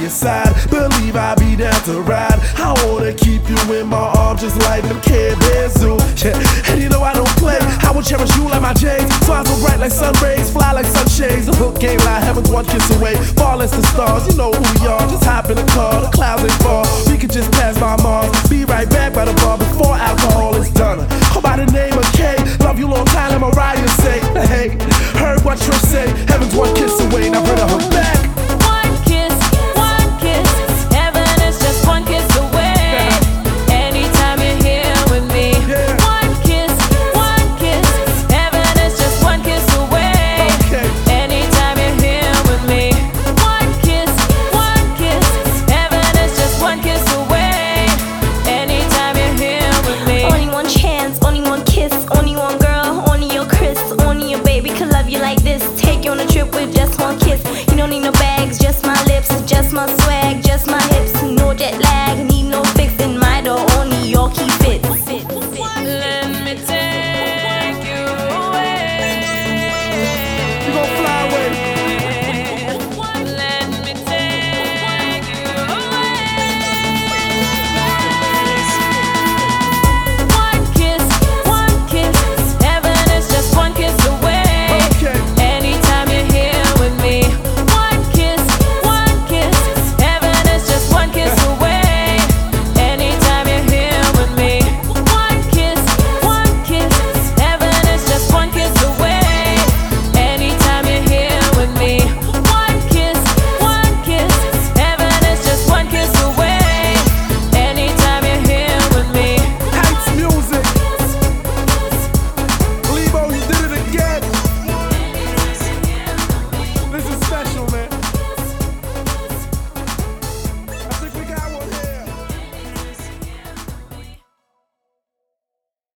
side. Believe I'll be down to ride. I wanna keep you in my arms just like them Care Bears do. Yeah. And you know I don't play, I will cherish you like my J's. Fly so bright like sun rays, fly like sunshades. The hook ain't lie, heaven's one kiss away. Fall as the stars, you know who we are. Just hop in the car, the clouds ain't fall. We could just pass by Mars. Be right back by the bar before alcohol is done. Go by the name of Kay. Love you long time, let Mariah say. Hey, heard what you say. Heaven's one kiss away, now bring her back. One kiss, heaven is just one kiss away. Anytime you're here with me. One kiss, heaven is just one kiss away. Anytime you're here with me. One kiss, heaven is just one kiss away. Anytime you're here with me. Only one chance, only one kiss, only one girl, only your Chris, only your baby could love you like this. Take you on a trip with just one kiss. You don't need no bags, just my lips, just my sweat.